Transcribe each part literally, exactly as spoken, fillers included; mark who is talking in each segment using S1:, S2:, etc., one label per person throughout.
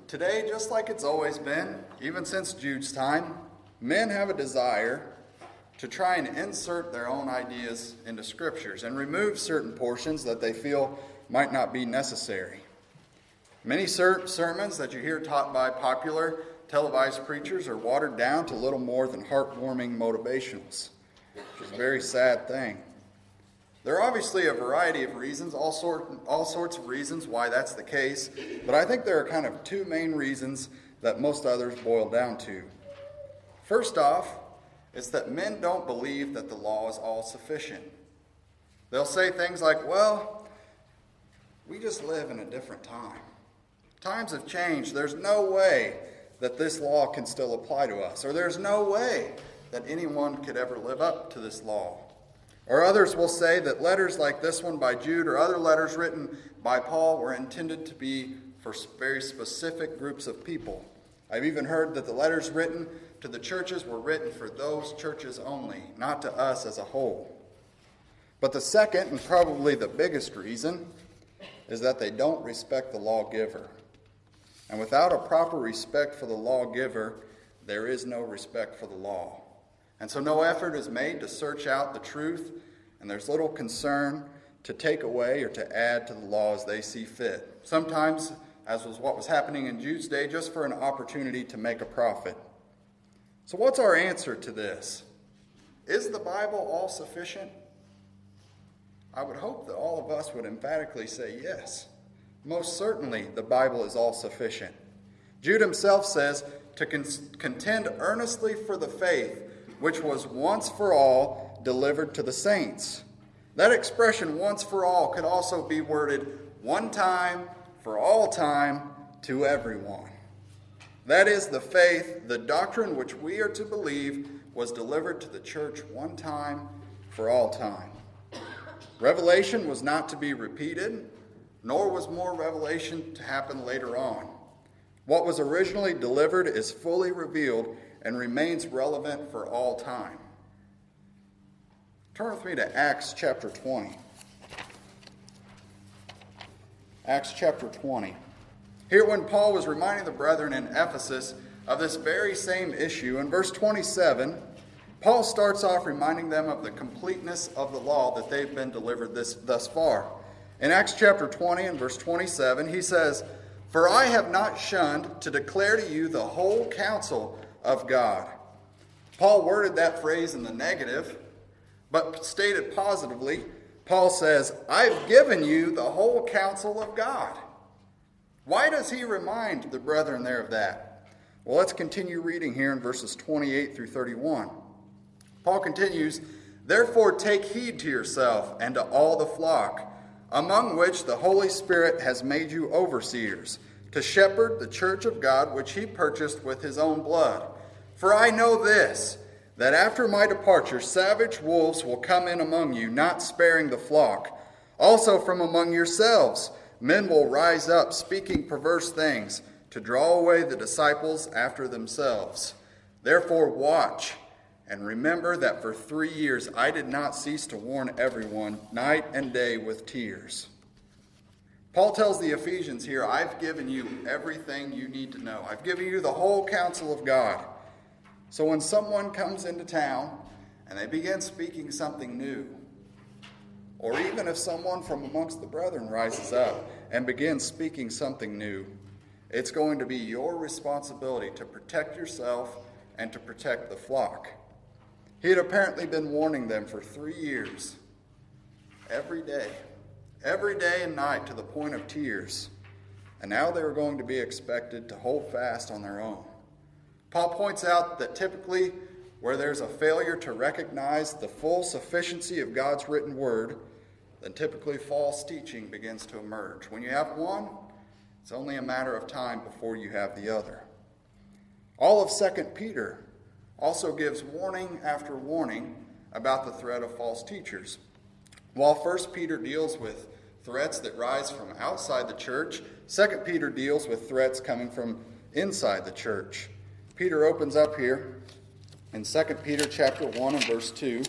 S1: Today, just like it's always been, even since Jude's time, men have a desire to try and insert their own ideas into scriptures and remove certain portions that they feel might not be necessary. Many ser- sermons that you hear taught by popular televised preachers are watered down to little more than heartwarming motivationals, which is a very sad thing. There are obviously a variety of reasons, all, sort, all sorts of reasons why that's the case, but I think there are kind of two main reasons that most others boil down to. First off, it's that men don't believe that the law is all sufficient. They'll say things like, well, we just live in a different time. Times have changed. There's no way that this law can still apply to us, or there's no way that anyone could ever live up to this law. Or others will say that letters like this one by Jude or other letters written by Paul were intended to be for very specific groups of people. I've even heard that the letters written to the churches were written for those churches only, not to us as a whole. But the second, and probably the biggest reason, is that they don't respect the lawgiver. And without a proper respect for the lawgiver, there is no respect for the law. And so no effort is made to search out the truth, and there's little concern to take away or to add to the law as they see fit. Sometimes, as was what was happening in Jude's day, just for an opportunity to make a profit. So what's our answer to this? Is the Bible all sufficient? I would hope that all of us would emphatically say yes. Most certainly the Bible is all sufficient. Jude himself says to con- contend earnestly for the faith which was once for all delivered to the saints. That expression, once for all, could also be worded one time for all time to everyone. That is the faith, the doctrine which we are to believe was delivered to the church one time for all time. Revelation was not to be repeated, nor was more revelation to happen later on. What was originally delivered is fully revealed and remains relevant for all time. Turn with me to Acts chapter twenty. Acts chapter twenty. Here when Paul was reminding the brethren in Ephesus of this very same issue, in verse twenty-seven, Paul starts off reminding them of the completeness of the law that they've been delivered this, thus far. In Acts chapter twenty and verse twenty-seven, he says, "For I have not shunned to declare to you the whole counsel of God." Paul worded that phrase in the negative, but stated positively, Paul says, "I've given you the whole counsel of God." Why does he remind the brethren there of that? Well, let's continue reading here in verses twenty-eight through thirty-one. Paul continues, "Therefore take heed to yourself and to all the flock, among which the Holy Spirit has made you overseers, to shepherd the church of God which he purchased with his own blood. For I know this, that after my departure savage wolves will come in among you, not sparing the flock. Also from among yourselves men will rise up, speaking perverse things, to draw away the disciples after themselves. Therefore watch, and remember that for three years I did not cease to warn everyone, night and day with tears." Paul tells the Ephesians here, I've given you everything you need to know. I've given you the whole counsel of God. So when someone comes into town and they begin speaking something new, or even if someone from amongst the brethren rises up and begins speaking something new, it's going to be your responsibility to protect yourself and to protect the flock. He had apparently been warning them for three years, every day. Every day and night to the point of tears. And now they were going to be expected to hold fast on their own. Paul points out that typically where there's a failure to recognize the full sufficiency of God's written word, then typically false teaching begins to emerge. When you have one, it's only a matter of time before you have the other. All of Second Peter also gives warning after warning about the threat of false teachers. While First Peter deals with threats that rise from outside the church, Second Peter deals with threats coming from inside the church. Peter opens up here in Second Peter chapter one and verse two.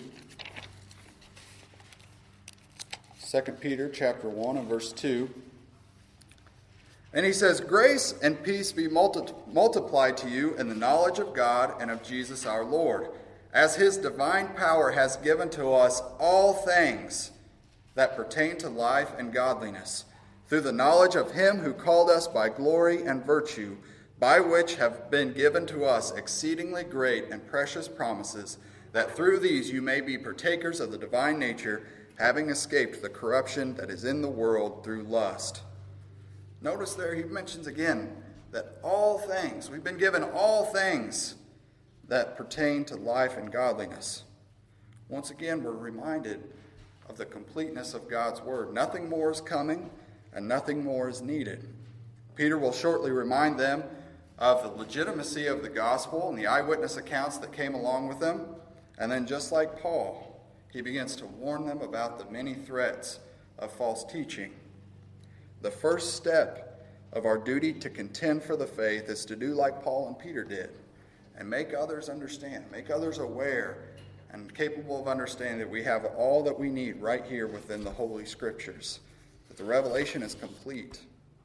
S1: Second Peter chapter one and verse two. And he says, grace and peace be multi- multiplied to you in the knowledge of God and of Jesus our Lord, as his divine power has given to us all things that pertain to life and godliness, through the knowledge of him who called us by glory and virtue, by which have been given to us exceedingly great and precious promises, that through these you may be partakers of the divine nature, having escaped the corruption that is in the world through lust. Notice there he mentions again that all things, we've been given all things that pertain to life and godliness. Once again, we're reminded of the completeness of God's word. Nothing more is coming and nothing more is needed. Peter will shortly remind them of the legitimacy of the gospel and the eyewitness accounts that came along with them. And then just like Paul, he begins to warn them about the many threats of false teaching. The first step of our duty to contend for the faith is to do like Paul and Peter did and make others understand, make others aware and capable of understanding that we have all that we need right here within the Holy Scriptures, that the revelation is complete.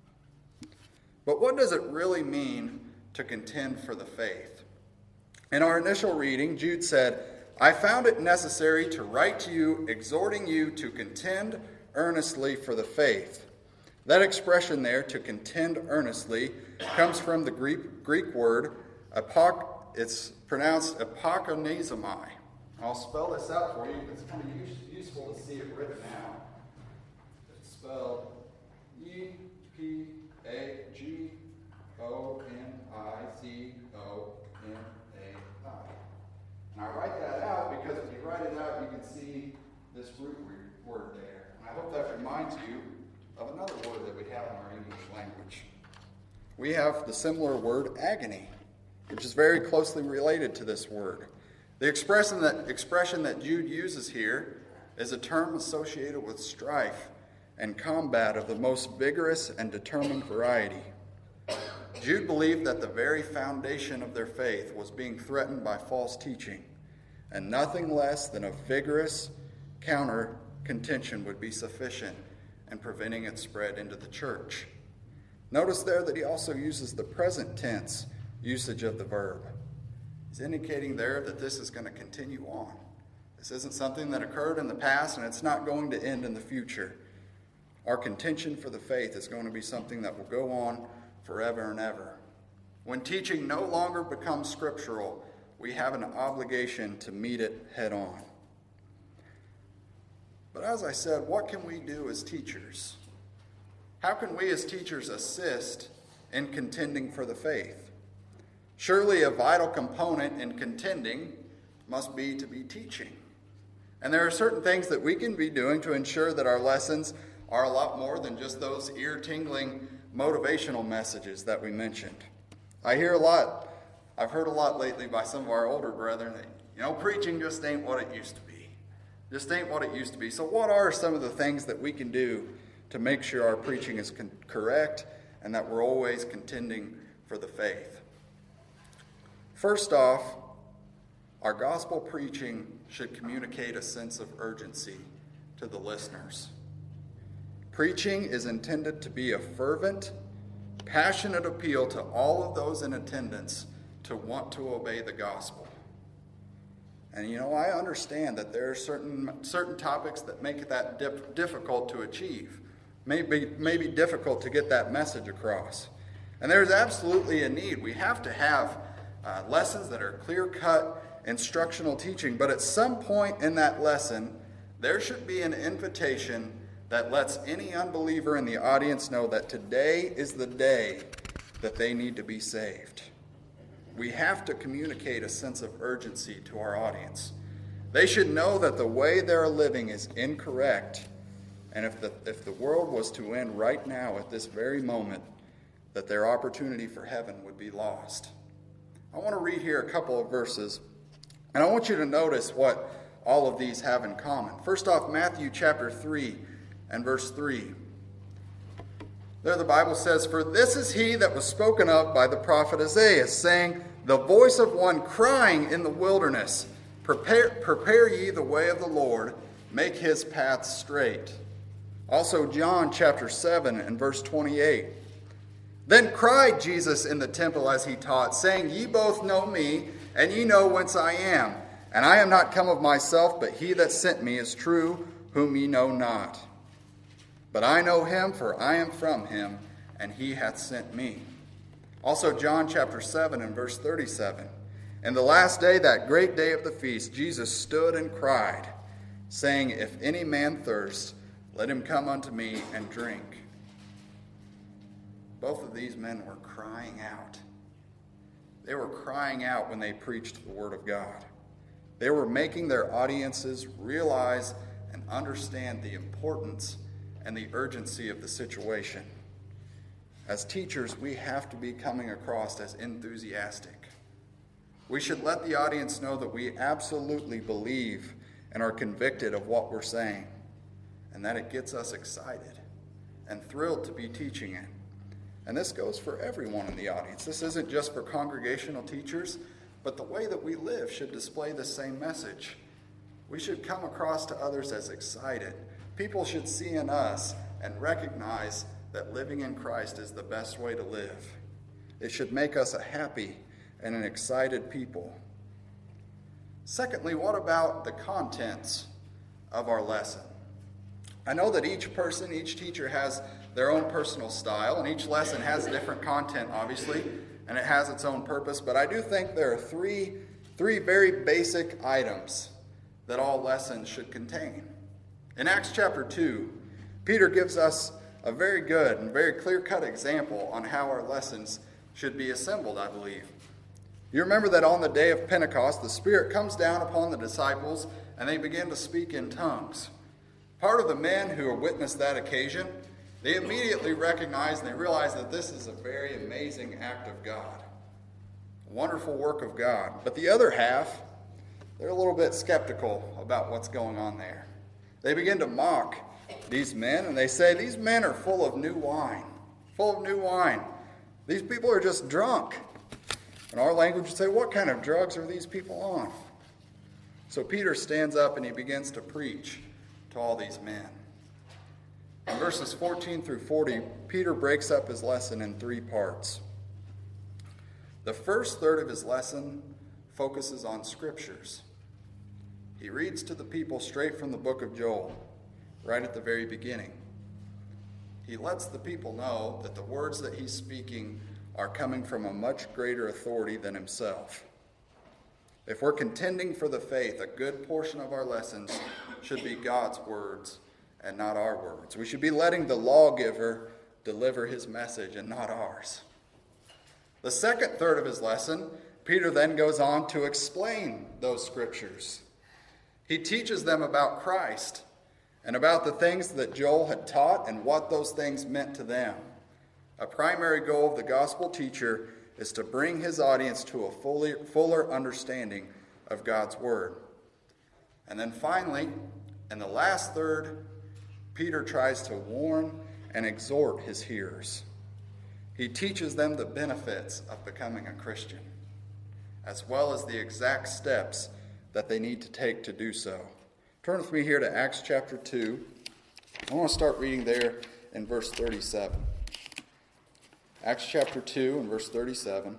S1: But what does it really mean to contend for the faith? In our initial reading, Jude said, I found it necessary to write to you, exhorting you to contend earnestly for the faith. That expression there, to contend earnestly, comes from the Greek, Greek word, apoc, it's pronounced apokonizomai. I'll spell this out for you. It's kind of use, useful to see it written out. It's spelled E P A G O N I Z O N A I. And I write that out because when you write it out, you can see this root word there. And I hope that reminds you of another word that we have in our English language. We have the similar word agony, which is very closely related to this word. The expression that, expression that Jude uses here is a term associated with strife and combat of the most vigorous and determined variety. Jude believed that the very foundation of their faith was being threatened by false teaching, and nothing less than a vigorous counter contention would be sufficient and preventing its spread into the church. Notice there that he also uses the present tense usage of the verb. He's indicating there that this is going to continue on. This isn't something that occurred in the past, and it's not going to end in the future. Our contention for the faith is going to be something that will go on forever and ever. When teaching no longer becomes scriptural, we have an obligation to meet it head on. But as I said, what can we do as teachers? How can we as teachers assist in contending for the faith? Surely a vital component in contending must be to be teaching. And there are certain things that we can be doing to ensure that our lessons are a lot more than just those ear-tingling motivational messages that we mentioned. I hear a lot, I've heard a lot lately by some of our older brethren that, you know, preaching just ain't what it used to be. Just ain't what it used to be. So what are some of the things that we can do to make sure our preaching is con- correct and that we're always contending for the faith? First off, our gospel preaching should communicate a sense of urgency to the listeners. Preaching is intended to be a fervent, passionate appeal to all of those in attendance to want to obey the gospel. And you know, I understand that there are certain certain topics that make that dip, difficult to achieve. Maybe maybe difficult to get that message across. And there's absolutely a need. We have to have uh, lessons that are clear-cut instructional teaching. But at some point in that lesson, there should be an invitation that lets any unbeliever in the audience know that today is the day that they need to be saved. We have to communicate a sense of urgency to our audience. They should know that the way they're living is incorrect, and if the, if the world was to end right now at this very moment, that their opportunity for heaven would be lost. I want to read here a couple of verses, and I want you to notice what all of these have in common. First off, Matthew chapter three and verse three. There the Bible says, "For this is he that was spoken of by the prophet Isaiah, saying, the voice of one crying in the wilderness, prepare, prepare ye the way of the Lord, make his paths straight." Also John chapter seven and verse twenty-eight. Then cried Jesus in the temple as he taught, saying, Ye both know me, and ye know whence I am. And I am not come of myself, but he that sent me is true, whom ye know not. But I know him, for I am from him, and he hath sent me. Also John chapter seven and verse thirty-seven. In the last day, that great day of the feast, Jesus stood and cried, saying, If any man thirst, let him come unto me and drink. Both of these men were crying out. They were crying out when they preached the word of God. They were making their audiences realize and understand the importance and the urgency of the situation. As teachers, we have to be coming across as enthusiastic. We should let the audience know that we absolutely believe and are convicted of what we're saying, and that it gets us excited and thrilled to be teaching it. And this goes for everyone in the audience. This isn't just for congregational teachers, but the way that we live should display the same message. We should come across to others as excited. People should see in us and recognize that living in Christ is the best way to live. It should make us a happy and an excited people. Secondly, what about the contents of our lesson? I know that each person, each teacher has their own personal style, and each lesson has different content, obviously, and it has its own purpose, but I do think there are three, three very basic items that all lessons should contain. In Acts chapter two, Peter gives us a very good and very clear-cut example on how our lessons should be assembled, I believe. You remember that on the day of Pentecost, the Spirit comes down upon the disciples, and they begin to speak in tongues. Part of the men who witnessed that occasion, they immediately recognize and they realize that this is a very amazing act of God. A wonderful work of God. But the other half, they're a little bit skeptical about what's going on there. They begin to mock these men, and they say, these men are full of new wine. Full of new wine. These people are just drunk. In our language, would say, what kind of drugs are these people on? So Peter stands up and he begins to preach to all these men. In verses fourteen through forty, Peter breaks up his lesson in three parts. The first third of his lesson focuses on scriptures. He reads to the people straight from the book of Joel, right at the very beginning. He lets the people know that the words that he's speaking are coming from a much greater authority than himself. If we're contending for the faith, a good portion of our lessons should be God's words and not our words. We should be letting the lawgiver deliver his message and not ours. The second third of his lesson, Peter then goes on to explain those scriptures. He teaches them about Christ and about the things that Joel had taught and what those things meant to them. A primary goal of the gospel teacher is to bring his audience to a fully, fuller understanding of God's word. And then finally, in the last third, Peter tries to warn and exhort his hearers. He teaches them the benefits of becoming a Christian, as well as the exact steps that they need to take to do so. Turn with me here to Acts chapter two. I want to start reading there in verse thirty-seven. Acts chapter two and verse thirty-seven.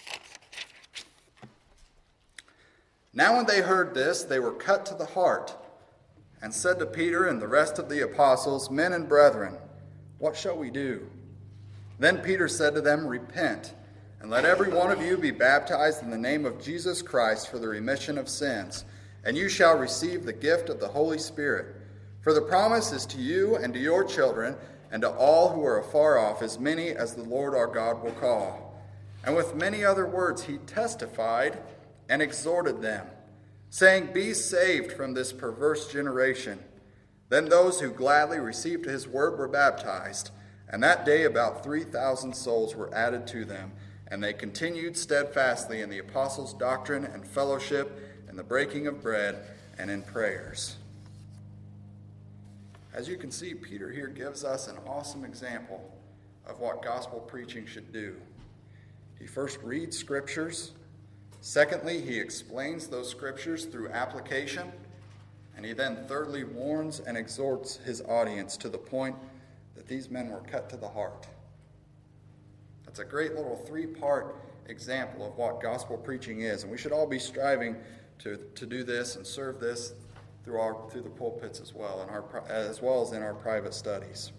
S1: Now when they heard this, they were cut to the heart, and said to Peter and the rest of the apostles, Men and brethren, what shall we do? Then Peter said to them, Repent, and let every one of you be baptized in the name of Jesus Christ for the remission of sins, and you shall receive the gift of the Holy Spirit. For the promise is to you and to your children, and to all who are afar off, as many as the Lord our God will call. And with many other words he testified and exhorted them, saying, Be saved from this perverse generation. Then those who gladly received his word were baptized, and that day about three thousand souls were added to them, and they continued steadfastly in the apostles' doctrine and fellowship, in the breaking of bread, and in prayers. As you can see, Peter here gives us an awesome example of what gospel preaching should do. He first reads scriptures. Secondly, he explains those scriptures through application. And he then thirdly warns and exhorts his audience to the point that these men were cut to the heart. That's a great little three-part example of what gospel preaching is, and we should all be striving to, to do this and serve this through our through the pulpits as well, and our as well as in our private studies.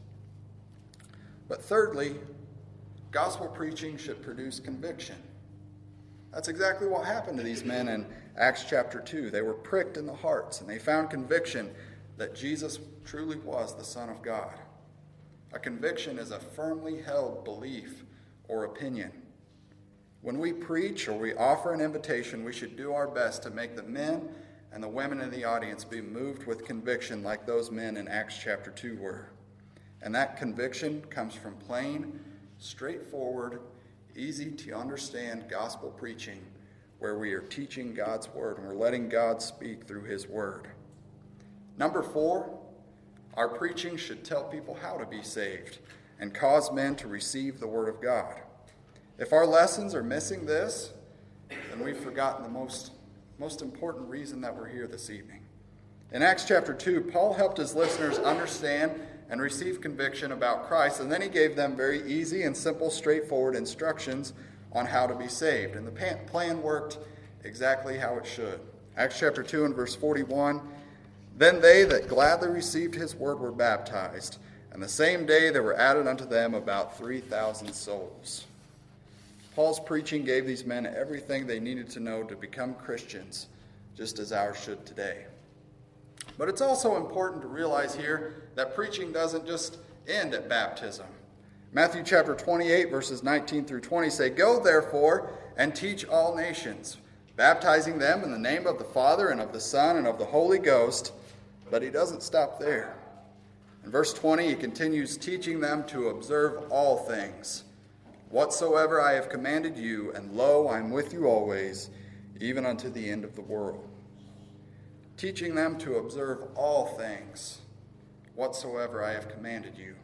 S1: But thirdly, gospel preaching should produce conviction. That's exactly what happened to these men in Acts chapter two. They were pricked in the hearts, and they found conviction that Jesus truly was the Son of God. A conviction is a firmly held belief or opinion. When we preach or we offer an invitation, we should do our best to make the men and the women in the audience be moved with conviction like those men in Acts chapter two were. And that conviction comes from plain, straightforward, easy to understand gospel preaching, where we are teaching God's word and we're letting God speak through his word. Number four, our preaching should tell people how to be saved and cause men to receive the word of God. If our lessons are missing this, then we've forgotten the most, most important reason that we're here this evening. In Acts chapter two, Paul helped his listeners understand and receive conviction about Christ, and then he gave them very easy and simple, straightforward instructions on how to be saved. And the plan worked exactly how it should. Acts chapter two and verse forty-one, "Then they that gladly received his word were baptized, and the same day there were added unto them about three thousand souls." Paul's preaching gave these men everything they needed to know to become Christians, just as ours should today. But it's also important to realize here that preaching doesn't just end at baptism. Matthew chapter twenty-eight, verses nineteen through twenty say, "Go therefore and teach all nations, baptizing them in the name of the Father and of the Son and of the Holy Ghost." But he doesn't stop there. In verse twenty, he continues teaching them to observe all things, "Whatsoever I have commanded you, and lo, I am with you always, even unto the end of the world." Teaching them to observe all things, whatsoever I have commanded you.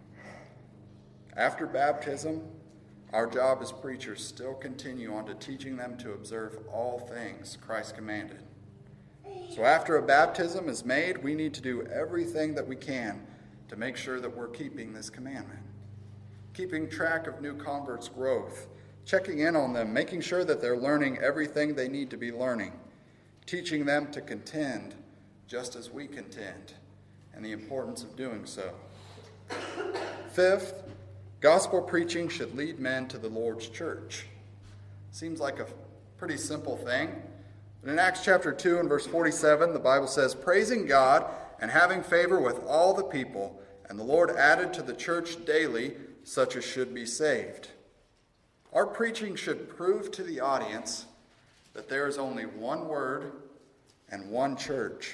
S1: After baptism, our job as preachers still continue on to teaching them to observe all things Christ commanded. So after a baptism is made, we need to do everything that we can to make sure that we're keeping this commandment. Keeping track of new converts' growth, checking in on them, making sure that they're learning everything they need to be learning, teaching them to contend just as we contend, and the importance of doing so. Fifth, gospel preaching should lead men to the Lord's church. Seems like a pretty simple thing, but in Acts chapter two and verse forty-seven, the Bible says, "Praising God and having favor with all the people, and the Lord added to the church daily such as should be saved." Our preaching should prove to the audience that there is only one word and one church.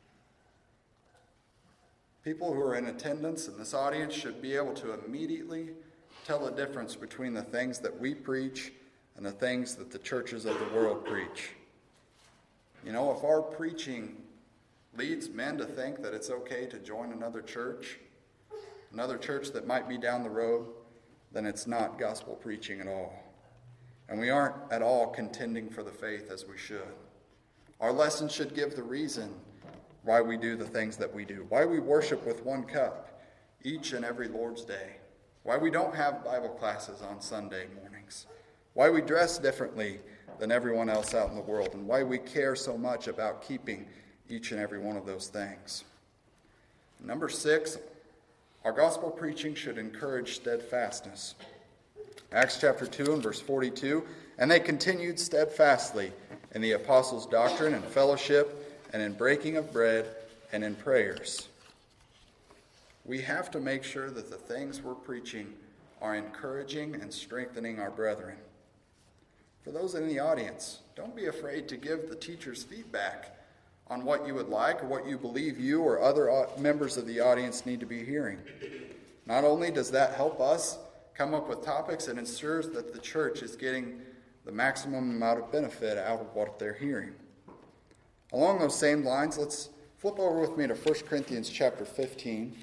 S1: People who are in attendance in this audience should be able to immediately tell the difference between the things that we preach and the things that the churches of the world preach. You know, if our preaching leads men to think that it's okay to join another church, another church that might be down the road, then it's not gospel preaching at all. And we aren't at all contending for the faith as we should. Our lesson should give the reason why we do the things that we do, why we worship with one cup each and every Lord's Day, why we don't have Bible classes on Sunday mornings, why we dress differently than everyone else out in the world, and why we care so much about keeping each and every one of those things. Number six, our gospel preaching should encourage steadfastness. Acts chapter two and verse forty-two, "And they continued steadfastly in the apostles' doctrine and fellowship, and in breaking of bread, and in prayers." We have to make sure that the things we're preaching are encouraging and strengthening our brethren. For those in the audience, don't be afraid to give the teachers feedback on what you would like or what you believe you or other members of the audience need to be hearing. Not only does that help us come up with topics, it ensures that the church is getting the maximum amount of benefit out of what they're hearing. Along those same lines, let's flip over with me to First Corinthians chapter fifteen.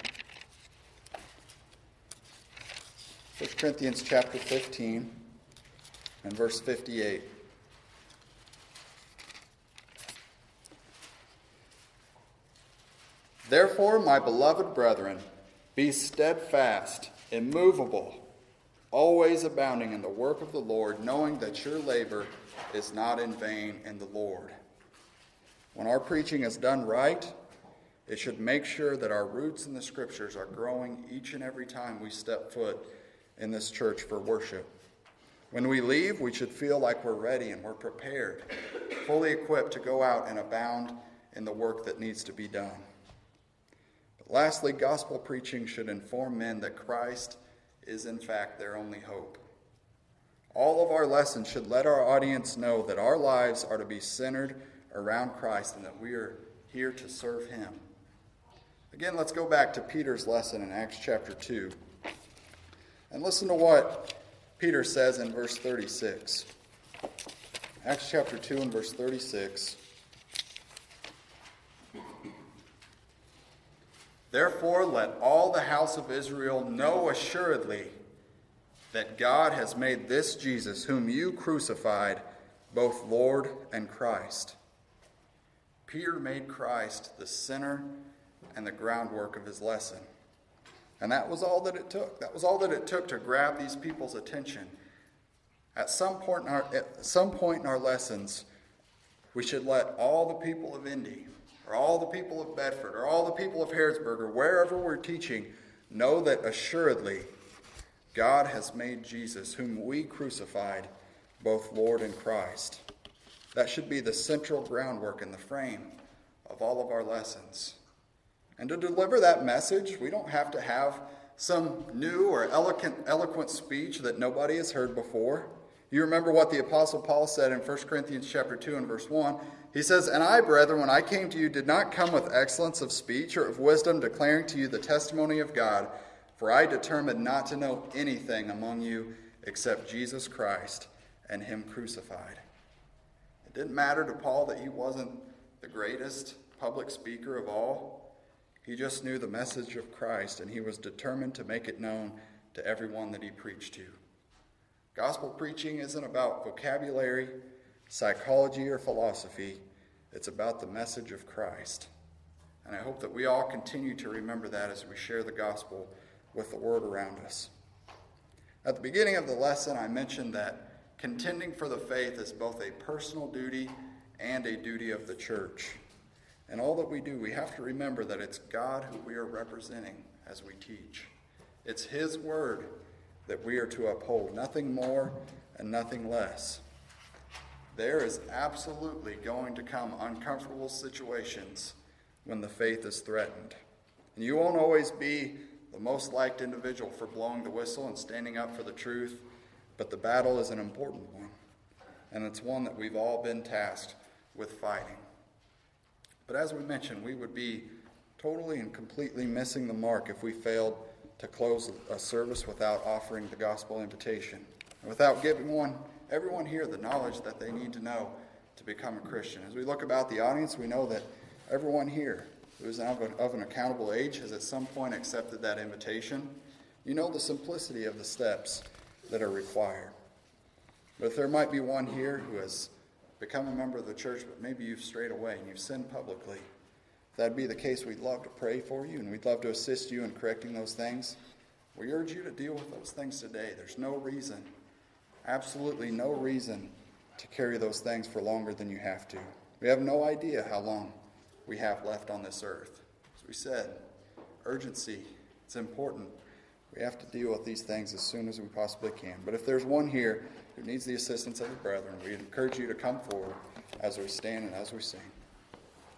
S1: First Corinthians chapter fifteen and verse fifty-eight. "Therefore, my beloved brethren, be steadfast, immovable, always abounding in the work of the Lord, knowing that your labor is not in vain in the Lord. When our preaching is done right, it should make sure that our roots in the Scriptures are growing each and every time we step foot in this church for worship. When we leave, we should feel like we're ready and we're prepared, fully equipped to go out and abound in the work that needs to be done. But lastly, gospel preaching should inform men that Christ is in fact their only hope. All of our lessons should let our audience know that our lives are to be centered around Christ and that we are here to serve him. Again, let's go back to Peter's lesson in Acts chapter two and listen to what Peter says in verse thirty-six. Acts chapter two and verse thirty-six. Therefore, let all the house of Israel know assuredly that God has made this Jesus, whom you crucified, both Lord and Christ. Peter made Christ the center and the groundwork of his lesson. And that was all that it took. That was all that it took to grab these people's attention. At some point in our, at some point in our lessons, we should let all the people of Indy, or all the people of Bedford, or all the people of Harrodsburg, or wherever we're teaching, know that assuredly God has made Jesus, whom we crucified, both Lord and Christ. That should be the central groundwork and the frame of all of our lessons. And to deliver that message, we don't have to have some new or eloquent, eloquent speech that nobody has heard before. You remember what the Apostle Paul said in First Corinthians chapter two and verse one. He says, "And I, brethren, when I came to you, did not come with excellence of speech or of wisdom, declaring to you the testimony of God. For I determined not to know anything among you except Jesus Christ and him crucified." It didn't matter to Paul that he wasn't the greatest public speaker of all. He just knew the message of Christ, and he was determined to make it known to everyone that he preached to. Gospel preaching isn't about vocabulary, psychology, or philosophy. It's about the message of Christ. And I hope that we all continue to remember that as we share the gospel with the world around us. At the beginning of the lesson, I mentioned that contending for the faith is both a personal duty and a duty of the church. And all that we do, we have to remember that it's God who we are representing as we teach. It's his word that we are to uphold, nothing more and nothing less. There is absolutely going to come uncomfortable situations when the faith is threatened. And you won't always be the most liked individual for blowing the whistle and standing up for the truth, but the battle is an important one, and it's one that we've all been tasked with fighting. But as we mentioned, we would be totally and completely missing the mark if we failed to close a service without offering the gospel invitation, and without giving one, everyone here the knowledge that they need to know to become a Christian. As we look about the audience, we know that everyone here who is of an, of an accountable age has at some point accepted that invitation. You know the simplicity of the steps that are required. But if there might be one here who has become a member of the church, but maybe you've strayed away and you've sinned publicly, if that'd be the case, we'd love to pray for you and we'd love to assist you in correcting those things. We urge you to deal with those things today. There's no reason, absolutely no reason to carry those things for longer than you have to. We have no idea how long we have left on this earth. As we said, urgency, it's important. We have to deal with these things as soon as we possibly can. But if there's one here who needs the assistance of the brethren, we encourage you to come forward as we stand and as we sing.